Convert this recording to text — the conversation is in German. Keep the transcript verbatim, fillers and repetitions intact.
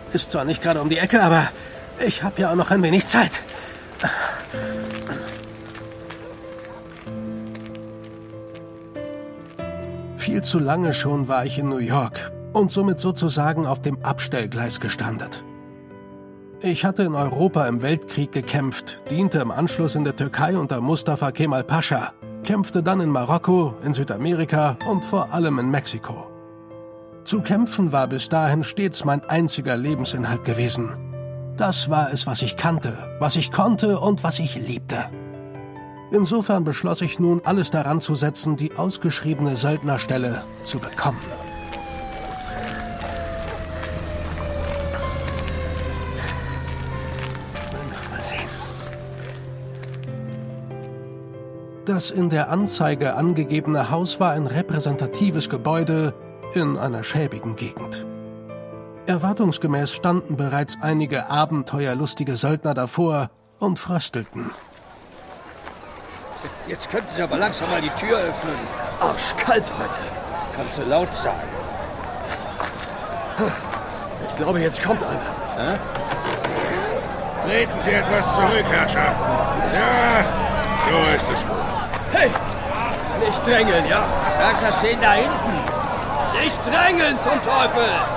Ist zwar nicht gerade um die Ecke, aber ich habe ja auch noch ein wenig Zeit. Viel zu lange schon war ich in New York und somit sozusagen auf dem Abstellgleis gestrandet. Ich hatte in Europa im Weltkrieg gekämpft, diente im Anschluss in der Türkei unter Mustafa Kemal Pascha, kämpfte dann in Marokko, in Südamerika und vor allem in Mexiko. Zu kämpfen war bis dahin stets mein einziger Lebensinhalt gewesen. Das war es, was ich kannte, was ich konnte und was ich liebte. Insofern beschloss ich nun, alles daran zu setzen, die ausgeschriebene Söldnerstelle zu bekommen. Mal sehen. Das in der Anzeige angegebene Haus war ein repräsentatives Gebäude in einer schäbigen Gegend. Erwartungsgemäß standen bereits einige abenteuerlustige Söldner davor und fröstelten. Jetzt könnten Sie aber langsam mal die Tür öffnen. Arschkalt heute. Kannst du laut sagen. Ich glaube, jetzt kommt einer. Hä? Treten Sie etwas zurück, Herrschaften. Ja, so ist es gut. Hey, nicht drängeln, ja? Sag das denen da hinten. Nicht drängeln, zum Teufel!